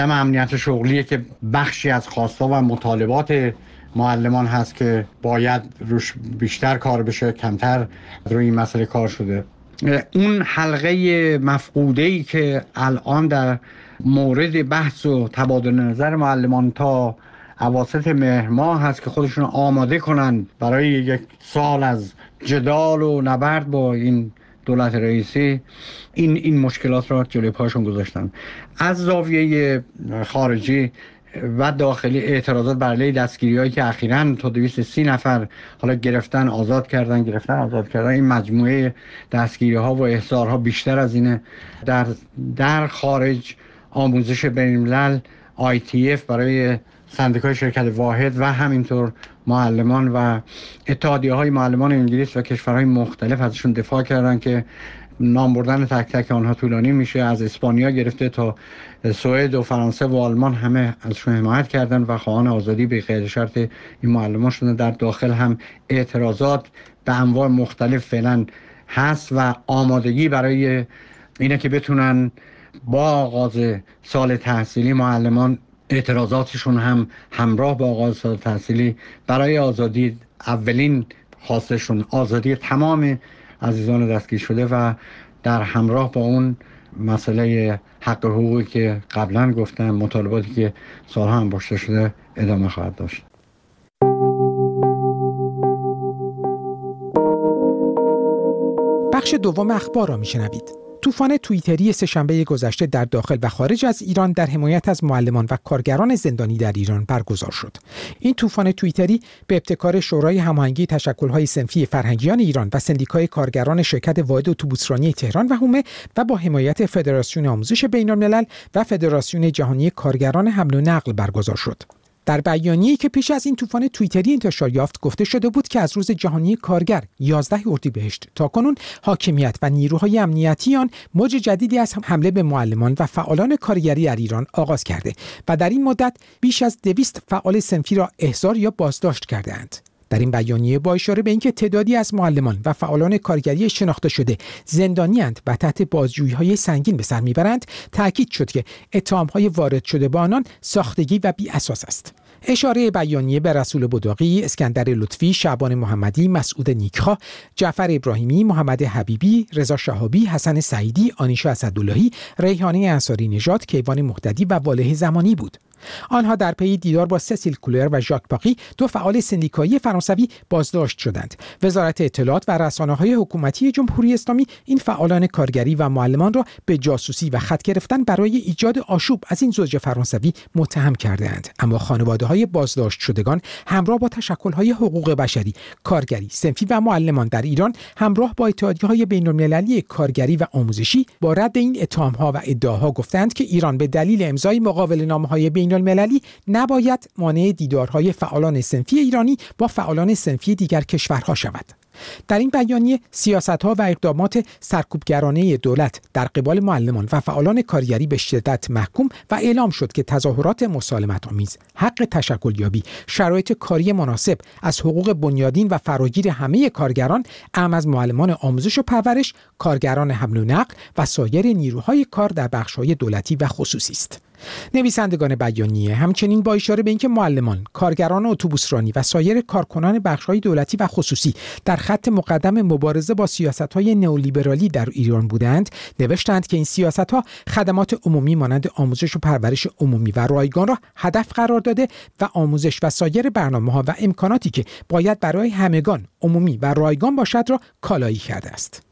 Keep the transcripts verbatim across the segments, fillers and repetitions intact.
هم امنیت شغلی که بخشی از خواسته و مطالبات معلمان هست که باید روش بیشتر کار بشه، کمتر روی این مسئله کار شده. اون حلقه مفقوده‌ای که الان در مورد بحث و تبادل نظر معلمان تا اواسط مهر ماه هست که خودشون آماده کنن برای یک سال از جدال و نبرد با این دولت رئیسی، این این مشکلات را جلوی پاشون گذاشتن. از زاویه خارجی و داخلی اعتراضات بر علیه دستگیری‌هایی که اخیراً تا دویست و سی نفر حالا گرفتن آزاد کردن گرفتن آزاد کردن این مجموعه دستگیری‌ها و احضارها بیشتر از اینه. در در خارج آموزش بین‌الملل آی تی اف برای سندیکای شرکت واحد و همینطور معلمان و اتحادیه‌های معلمان انگلیس و کشورهای مختلف ازشون دفاع کردن که نام بردن تک تک آنها طولانی میشه. از اسپانیا گرفته تا سوئد و فرانسه و آلمان همه ازشون حمایت کردن و خواهان آزادی به غیر شرط این معلمان شدن. در داخل هم اعتراضات به انواع مختلف فعلا هست و آمادگی برای اینه که بتونن با آغاز سال تحصیلی معلمان اعتراضاتشون هم همراه با آغاز سال تحصیلی برای آزادی، اولین خواستشون آزادی تمام عزیزان دستگیر شده و در همراه با اون مسئله حق حقوقی که قبلا گفتم، مطالباتی که سالها هم انباشته شده ادامه خواهد داشت. بخش دوم اخبار را میشنوید. طوفان توییتری سه‌شنبه گذشته در داخل و خارج از ایران در حمایت از معلمان و کارگران زندانی در ایران برگزار شد. این طوفان توییتری به ابتکار شورای هماهنگی تشکل‌های صنفی فرهنگیان ایران و سندیکای کارگران شرکت واحد اتوبوسرانی تهران و حومه و با حمایت فدراسیون آموزش بین‌الملل و فدراسیون جهانی کارگران حمل و نقل برگزار شد. در بیانیه‌ای که پیش از این طوفان توییتری انتشار یافت گفته شده بود که از روز جهانی کارگر یازده اردیبهشت تاکنون حاکمیت و نیروهای امنیتی آن موج جدیدی از حمله به معلمان و فعالان کارگری در ایران آغاز کرده و در این مدت بیش از دویست فعال صنفی را احضار یا بازداشت کرده‌اند. در این بیانیه با اشاره به اینکه تعدادی از معلمان و فعالان کارگری شناخته شده زندانی‌اند و تحت بازجویی‌های سنگین به سر میبرند، تأکید شد که اتهام‌های وارد شده به آنان ساختگی و بی اساس است. اشاره بیانیه به رسول بداقی، اسکندر لطفی، شعبان محمدی، مسعود نیکخواه، جعفر ابراهیمی، محمد حبیبی، رضا شهابی، حسن سعیدی، آنیشا اسداللهی، ریحانه انصاری نژاد، کیوان مهددی و واله زمانی بود. آنها در پی دیدار با سسیل کولر و ژاک باقی، دو فعال سندیکایی فرانسوی، بازداشت شدند. وزارت اطلاعات و رسانه‌های حکومتی جمهوری اسلامی این فعالان کارگری و معلمان را به جاسوسی و خط گرفتن برای ایجاد آشوب از این زوج فرانسوی متهم کرده‌اند. اما خانواده‌های بازداشت شدگان همراه با تشکل‌های حقوق بشری، کارگری، صنفی و معلمان در ایران همراه با اتحادیه‌های بین‌المللی کارگری و آموزشی با رد این اتهام‌ها و ادعاها گفتند که ایران به دلیل امضای مقاوله‌نامه‌های بین المللی نباید مانع دیدارهای فعالان صنفی ایرانی با فعالان صنفی دیگر کشورها شود. در این بیانیه سیاست‌ها و اقدامات سرکوبگرانه دولت در قبال معلمان و فعالان کارگری به شدت محکوم و اعلام شد که تظاهرات مسالمت‌آمیز، حق تشکلیابی، شرایط کاری مناسب از حقوق بنیادین و فراگیر همه کارگران، اعم از معلمان آموزش و پرورش، کارگران حمل و نقل و سایر نیروهای کار در بخش‌های دولتی و خصوصی است. نویسندگان بیانیه همچنین با اشاره به اینکه معلمان، کارگران اتوبوسرانی و سایر کارکنان بخش‌های دولتی و خصوصی در خط مقدم مبارزه با سیاست‌های نئولیبرالی در ایران بودند، نوشتند که این سیاست‌ها خدمات عمومی مانند آموزش و پرورش عمومی و رایگان را هدف قرار داده و آموزش و سایر برنامه‌ها و امکاناتی که باید برای همگان عمومی و رایگان باشد را کالایی کرده است.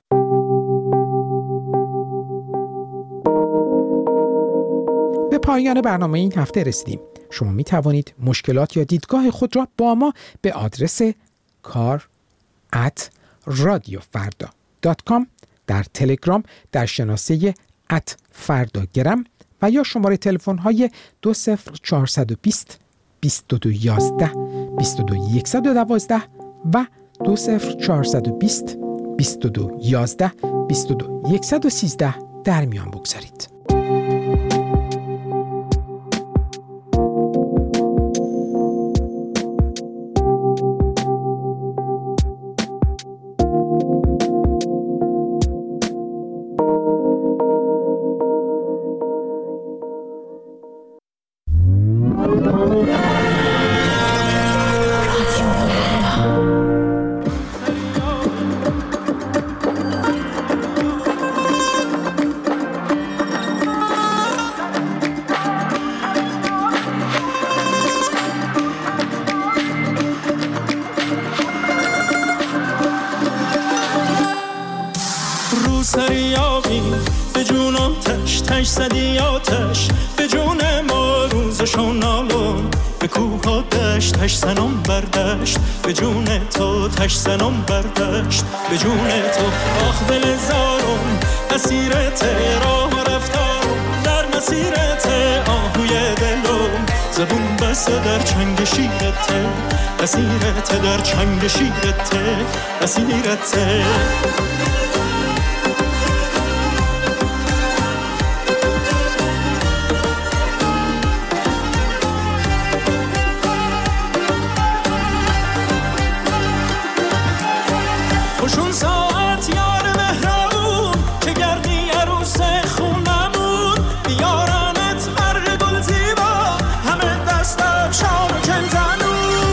به پایان برنامه این هفته رسیدیم. شما می توانید مشکلات یا دیدگاه خود را با ما به آدرس کار ات رادیو فردا دات کام، در تلگرام در شناسه ات فرداگرم و یا شماره تلفن های دو صفر چهارصد و بیست بیست و دو یازده بیست و دو صد و دوازده و دو صفر چهارصد و بیست بیست و دو یازده بیست و دو صد و سیزده در میان بگذارید. زدی آتش به جون ما روزشو نالون، به کوه ها دشتش زنم بردشت به جون تو، تش زنم بردشت به جون تو. آخ دل زارم اسیرت راه رفتارم، در مسیرت آهوی دلم، زبون بسته در چنگ شیرت، اسیرت در چنگ شیرت، اسیرت. خوشون ساعت یار مهربون که گردی عروس خونمون، بیارنت هر گل زیبا همه دست افشان و چنزنون.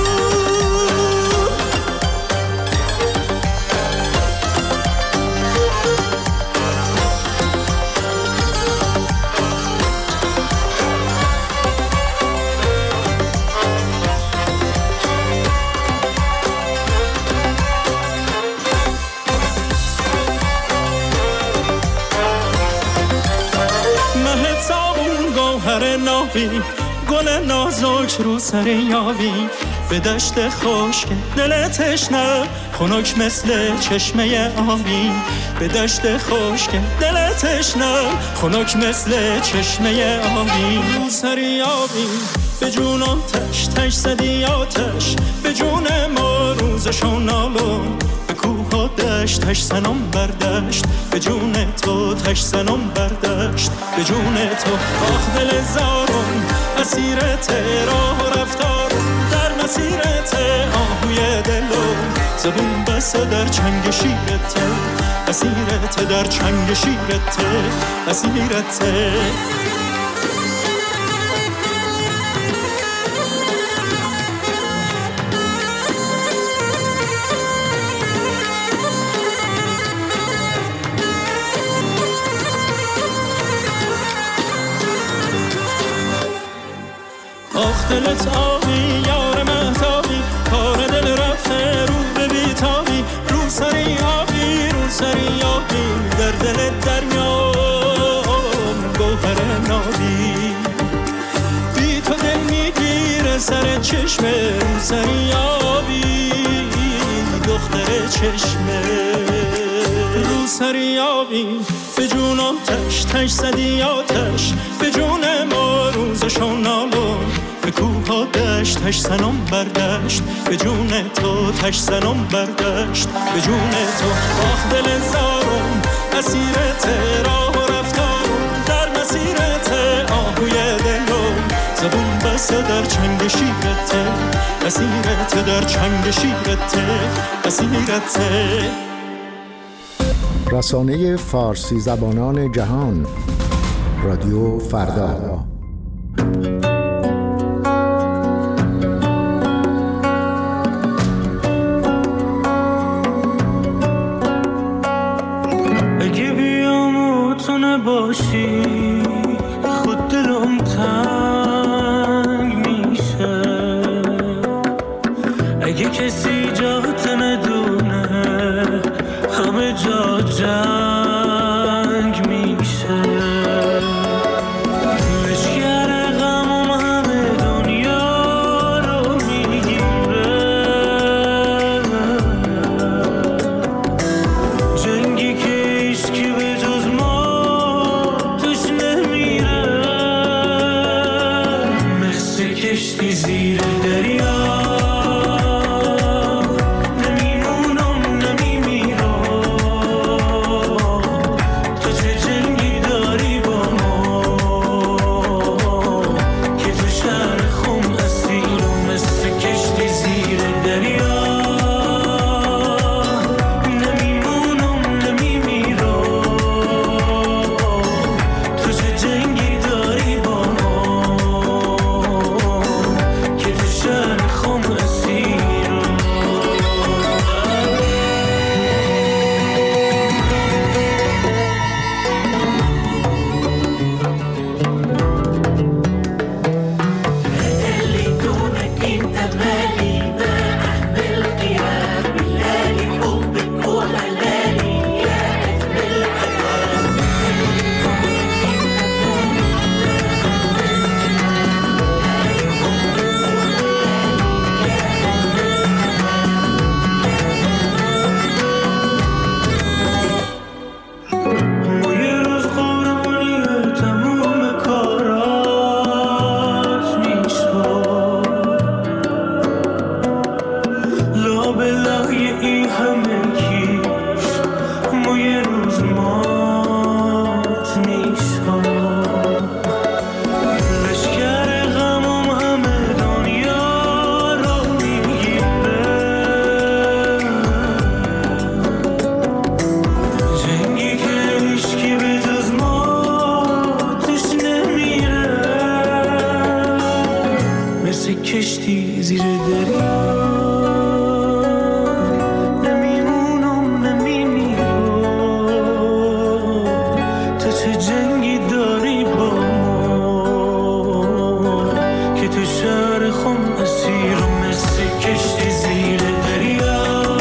ناوی گل نازک رو سر یاوی، به دشت خشک دل تشنه خنک مثل چشمه آبی، به دشت خشک دل تشنه خنک مثل چشمه آبی. رو سر یاوی به جون آتش، تش زدی آتش به جون ما روزشو نالون، به کوه ها دشتش زنم بردشت به جون تو، تش زنم بردشت به جون تو. آخ دل زارم اسیرت راه رفتارم، در مسیرت آهوی دلم، زبون بسته در چنگ شیرت، اسیرت در چنگ شیرت، اسیرت. آخ دلت آبی یار مهتابی، کار دل رفته رو به بیتابی، رو سری آبی رو سری آبی، در دل دریام گوهر نابی. بی تو دل میگیره سر چشمه، رو سری آبی دختر چشمه، رو سری آبی به جون آتش، تش زدی آتش به جون ما روزشو نالون، به کوه ها دشتش زنم بردشت به جون تو، تش زنم بردشت به جون تو. آخ دل زارم اسیرت راه رفتارم، در مسیرت آهوی دلم، زبون بسته در چنگ شیرت، اسیرت در چنگ شیرت، اسیرت. رسانه فارسی زبانان جهان، رادیو فردا. اگه بیاموتونه باشی خود دلم تنگ میشه، اگه کسی جات ندونه همه جا جنگ میشه. لشگر غمم همه دنیا رو میگیره، جنگی که هیچکی به جز ما توش نمیره، مثل کشتی زیر دریا شهر زیر دریا نمیمونم نمیمیرم تو چه جنگی داری با ما که تو شهر خم اسیرم مثل کشتی زیر دریا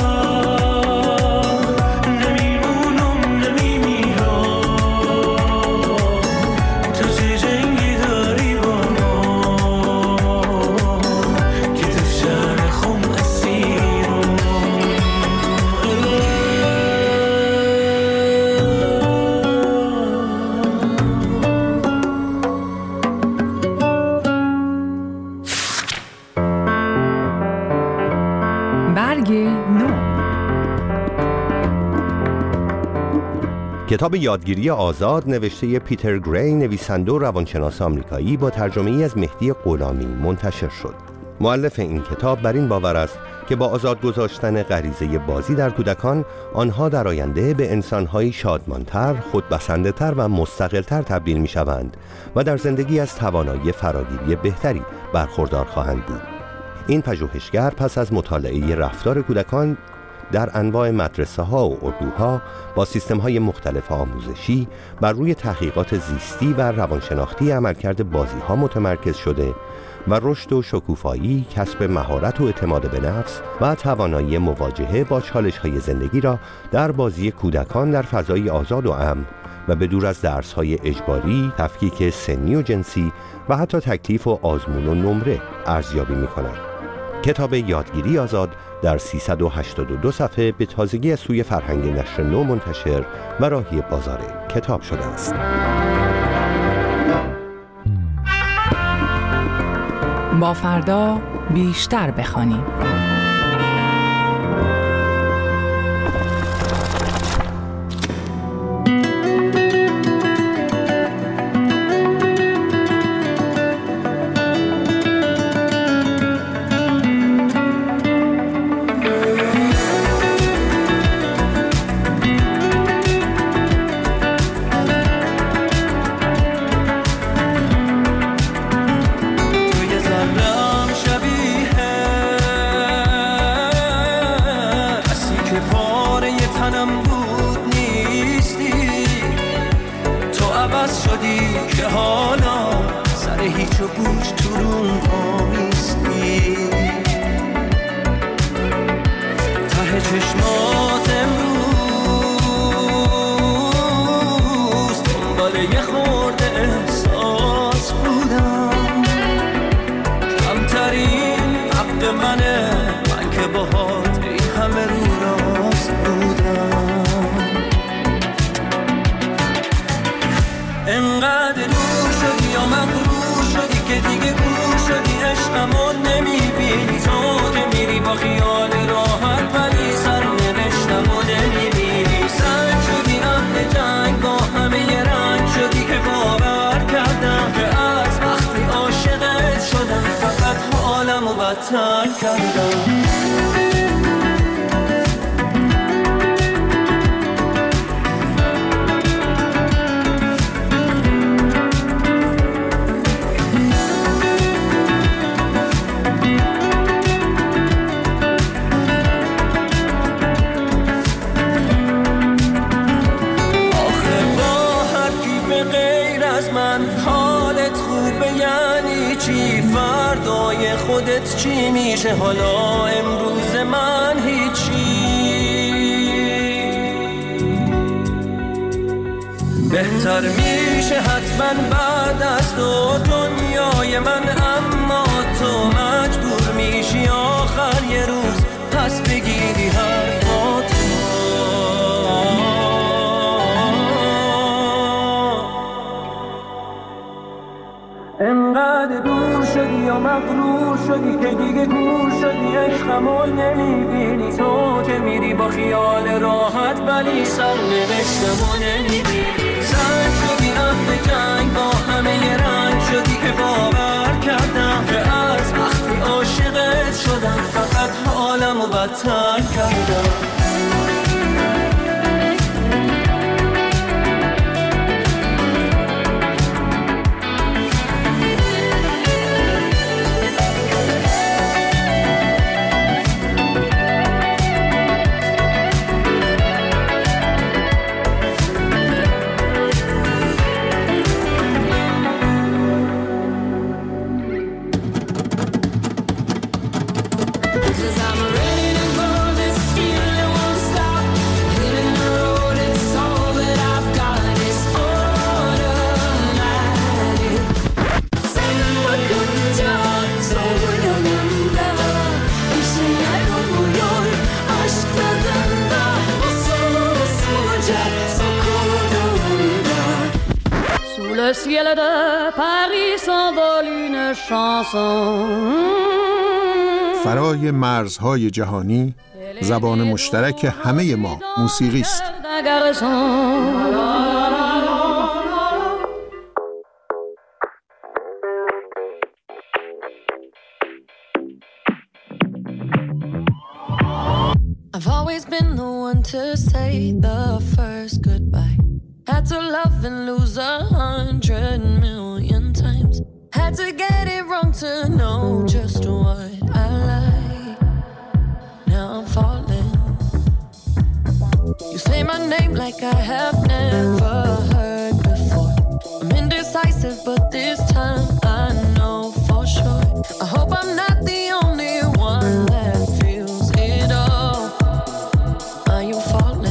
کتاب یادگیری آزاد نوشته پیتر گری، نویسنده و روانشناس آمریکایی، با ترجمه‌ای از مهدی غلامی منتشر شد. مؤلف این کتاب بر این باور است که با آزاد گذاشتن غریزه بازی در کودکان، آنها در آینده به انسان‌های شادمانتر، خودبسنده‌تر و مستقل‌تر تبدیل می‌شوند و در زندگی از توانایی فراگیری بهتری برخوردار خواهند بود. این پژوهشگر پس از مطالعه رفتار کودکان در انواع مدرسه ها و اردوها با سیستم های مختلف آموزشی بر روی تحقیقات زیستی و روانشناختی عملکرد بازی ها متمرکز شده و رشد و شکوفایی، کسب مهارت و اعتماد به نفس و توانایی مواجهه با چالش های زندگی را در بازی کودکان در فضای آزاد و امن و به دور از درس های اجباری، تفکیک سنی و جنسی و حتی تکلیف و آزمون و نمره ارزیابی می کنند. کتاب یادگیری آزاد در سیصد و هشتاد و دو صفحه به تازگی از سوی فرهنگ نشر نو منتشر و راهی بازار کتاب شده است. با فردا بیشتر بخوانیم. خودت چی میشه حالا امروز من هیچی بهتر میشه حتما بعد از تو دنیای من اما تو مجبور میشی آخر یه روز پس بگیری حرفات انقدر دور شدی یا مغرور شدی که دیگه گور شدی عشقمو نمیبینی تو که میری با خیال راحت ولی سرنوشتمو نمیبینی زن شدی اهل جنگ با همه یه رنگ شدی که باور کردم که از وقتی عاشقت شدم فقط حالمو بدتر کردم Le ciel de Paris s'envole une chanson. فرای مرزهای جهانی زبان مشترک همه ما موسیقی است. I've always been the one to say the first goodbye. Had to love and lose a hundred million times. Had to get it wrong to know just what I like. Now I'm falling. You say my name like I have never heard before. I'm indecisive, but this time I know for sure. I hope I'm not the only one that feels it all. Are you falling?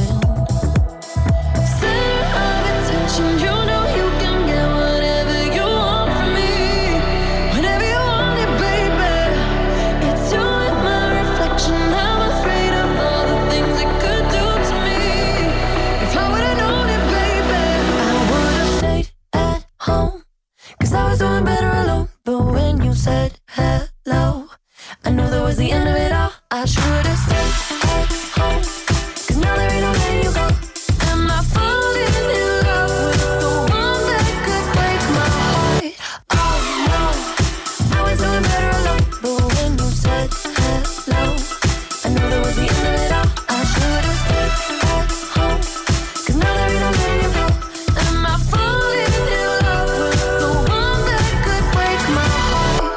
You know you can get whatever you want from me, whenever you want it, baby. It's you and my reflection. I'm afraid of all the things it could do to me. If I would've known it, baby, I would've stayed at home, 'cause I was doing better alone. But when you said hello, I knew that was the end of it all. I should've stayed at home, 'cause now there ain't no letting you go. Am I falling in love with the one that could break my heart? Oh no, I was doing better alone. But when you said hello, I knew that was the end of it all. I should've stayed at home, 'cause now there ain't no letting you go. Am I falling in love with the one that could break my heart?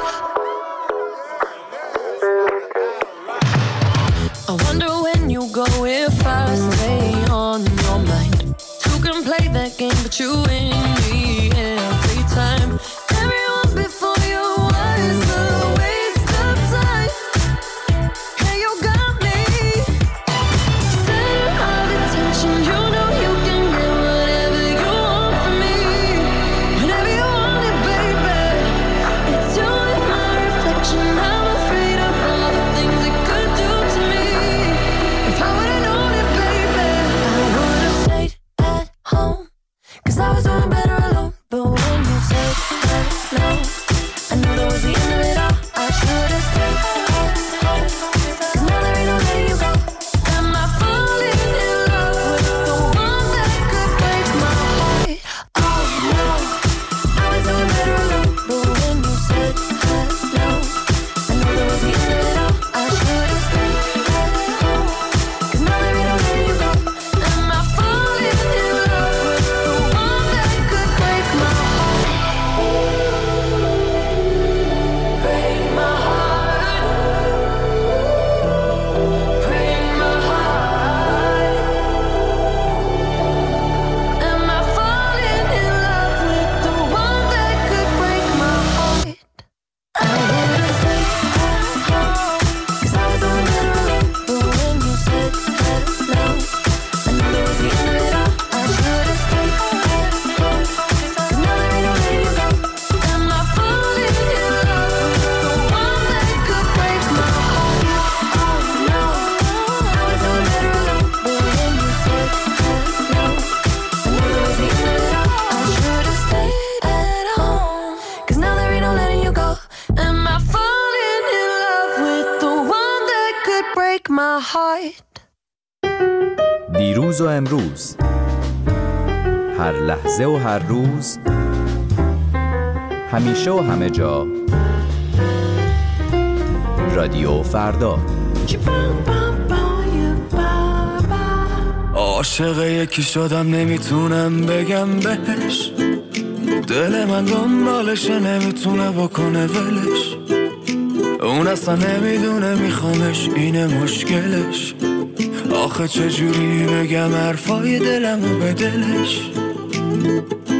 I wonder when you go if I stay on your mind. Two can play that game, but you win me every time. Everyone before you was a waste of time. Hey, you got me. Center of attention, you know you can get whatever you want from me, whenever you want it, baby. It's you and my reflection. I'm afraid of all the things it could do to me. If I would've known it, baby, I would've stayed at home, 'cause I was doing better alone. But when you said hello, I knew that was the end of it all. I should've stayed at home, 'cause now there ain't no letting you go. Am I falling in love with the one that could break my heart? Oh no, I was doing better alone. But when you said hello, I knew that was the end of it all. I should've stayed at home, 'cause now there ain't no letting you go. Am I falling in love with the one that could break my heart? Break my heart. Break my heart. Am I falling in love with the one that could break my heart? I would've stayed at home, 'cause I was doing better alone. But when you said hello, I knew that was the end of it all. I should've stayed at home, 'cause now there ain't no letting you go. Am I falling in love with the one that could break my heart? Oh no, I was doing better alone. But when you said hello, I knew that was the end of it all. I should've stayed at home, 'cause now there ain't no letting you go. Am I falling in love with the one that could break my heart? دیروز و امروز، هر لحظه و هر روز، همیشه و همه جا، رادیو فردا. عاشق یکی شدم نمیتونم بگم بهش، دل من دنبالشه نمیتونه بکنه ولش، اون اصلا نمیدونه میخوامش اینه مشکلش، آخه چجوری بگم حرفای دلمو به دلش.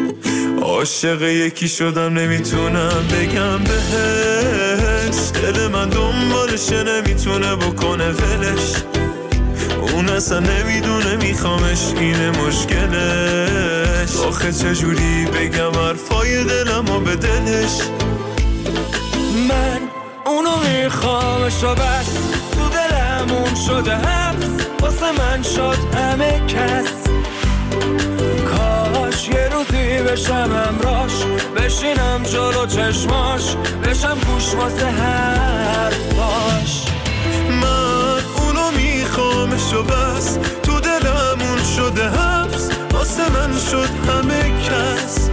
عاشق یکی شدم نمیتونم بگم بهش، دل من من دنبالشه نمیتونه بکنه ولش، اون اصلا نمیدونه میخوامش اینه مشکلش. آخه چجوری بگم حرفای دلمو به دلش؟ من اونو میخوامش و بس، تو دلمون شده حبس، واسه من شد همه کس. کاش یه روزی بشم همراش، بشینم جلو چشماش، بشم گوش واسه حرفاش. من اونو میخوامش و بس، تو دلمون شده حبس، واسه من شد همه کس.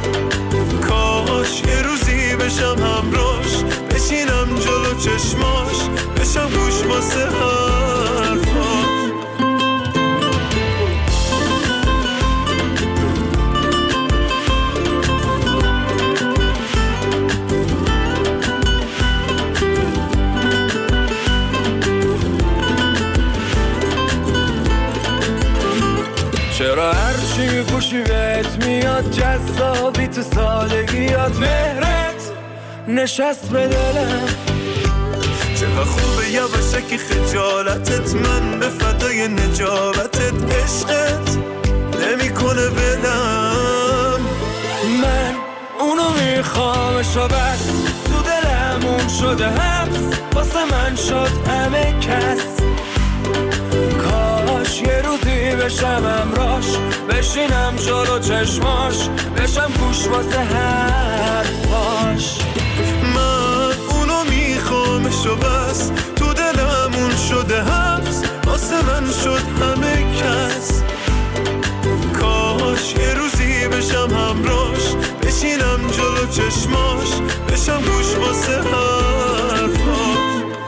کاش یه روزی بشم همراش، بشینم جلو چشماش، بشم گوش واسه حرفاش. چرا هرچی گوشی بهت میاد جذابی، تو سادگیات مهرت نشست به دلم. چقدر خوبه یواشکی خجالتت، من به فدای نجابتت، عشقت نمیکنه ولم. من اونو میخوامش و بس، تو دلمون شده حبس، واسه من شد همه کس. کاش یه روزی بشم همراش، بشینم جلو چشماش، بشم گوش واسه حرفاش. من اونو میخوامش و بس، تو دلمون شده حبس، واسه من شد همه کس. کاش یه روزی بشم همراش، بشینم جلو چشماش، بشم گوش واسه حرفاش.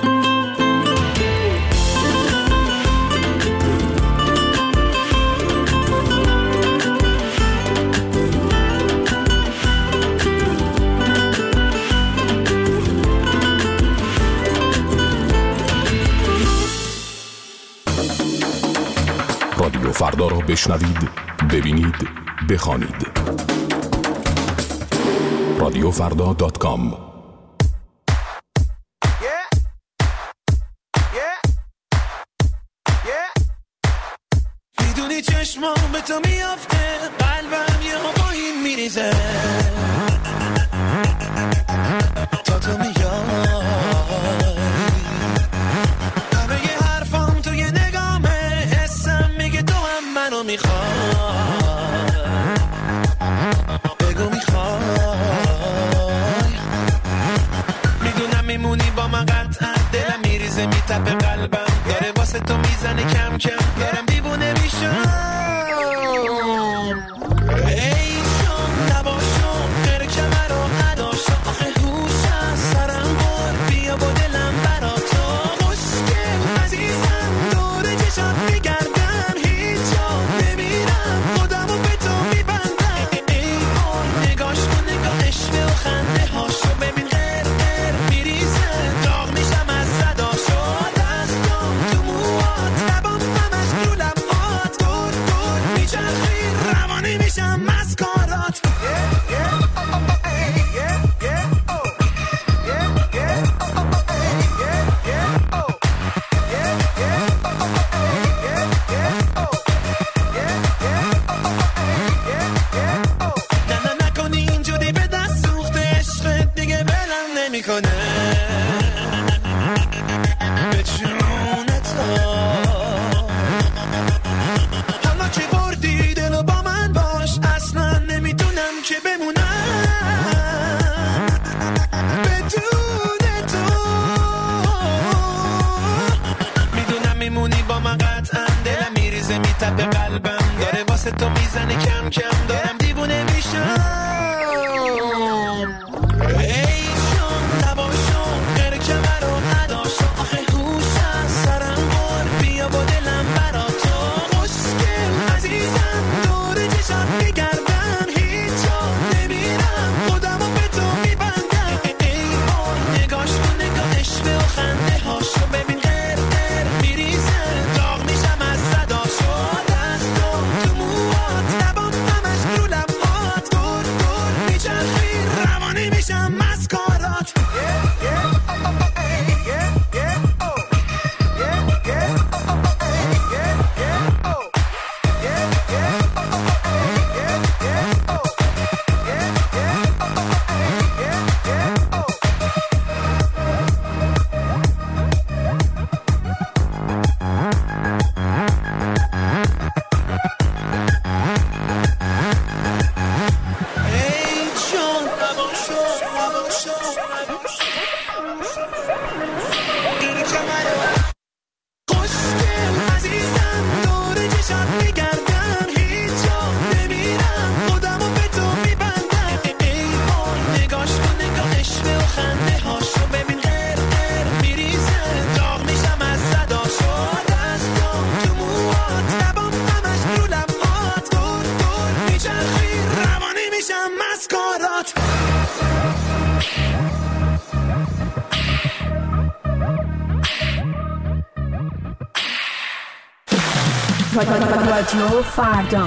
رادیو فردا را بشنوید، ببینید، بخوانید. رادیو فردا دات کام. میدونی چشمام به تو میافته، قلبم یه ها با این میریزه، تا تو میای همه یه حرفام تو یه نگامه، حسم میگه تو هم منو میخوای، بگو میخوای. میدونم میمونی با من قطعا، دلم میریزه میتپه قلبم، داره واسه تو میزنه کم کم، دارم دیوونه میشم. ای جان نباشم غیر کمر رو نداشتم، آخه هوشم سرم بر، بیا با دلم برا تو خوشگل عزیزم، دور چشات میگردم، هیچ جا نمیرم، خودمو به تو میبندم. ای وای نگاش کن، نگاهش و خنده هاشو ببین، غیر غیر میریزه، داغ میشم از صداشو، دستام تو موات، لبام همش رو لبات، دور دور میچرخی، روانی میشم مسکارات. نه نه نکنی اینجوری، به دست سوخته عشقت دیگه بلم نمیکنه، به جون تو. حالا که بردی دلو با من باش، اصلا نمیتونم که بمونم بدون تو. میدونم میمونی با من قطعا، دلم میریزه میتپه قلبم، داره واسه تو میزنه کم کم، دارم دیوونه میشم. ای جان نباشم غیر رادیو فردا.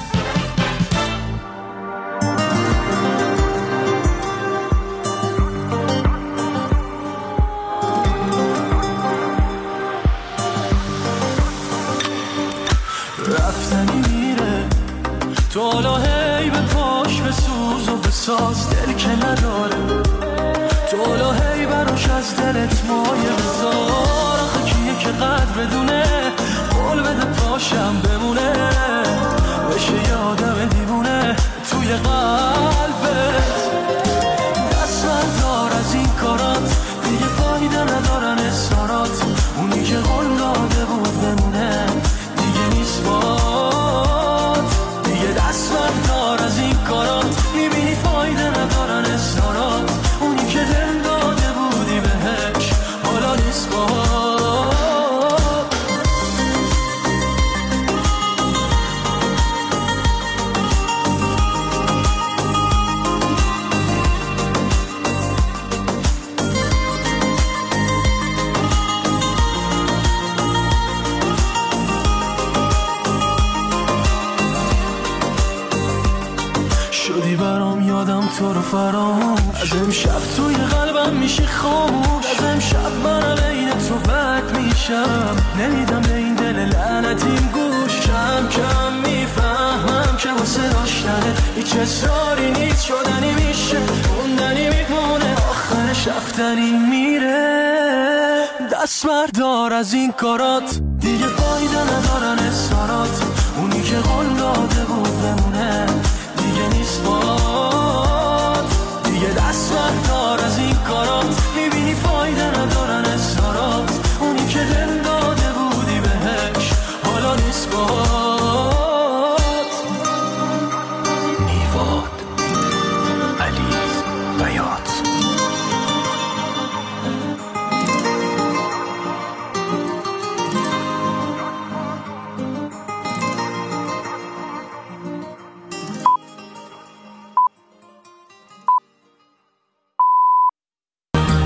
رفتنی میره تو حالا هی به پاش به سوز و به ساز دل که نداره تو حالا هی براش از دلت مایه بذار آخه کیه که قدر بدونه قول بده پاشم بمونه بشه یادم دیوونه توی قلبت دست بردار از این کارات دیگه فایده ندارن اصرارات اونی که قول داده بود بمونه دیگه نیست باد دیگه دست بردار از این کارات میبینی فایده ندارن اصرارات اونی که دل داده بودی بهش حالا نیست باد شدی برام یادم تو رو فراموش از امشب توی قلبم میشه خاموش از امشب من عین تو بد میشم نمیدم به این دل لعنتیم گوش کم کم میفهمم که واسه داشتنه هیچ اصراری نیست شدنی میشه موندنی میمونه آخرش رفتنی میره دست بردار از این کارات دیگه فایده ندارن اصرارات اونی که قول داده بود بمونه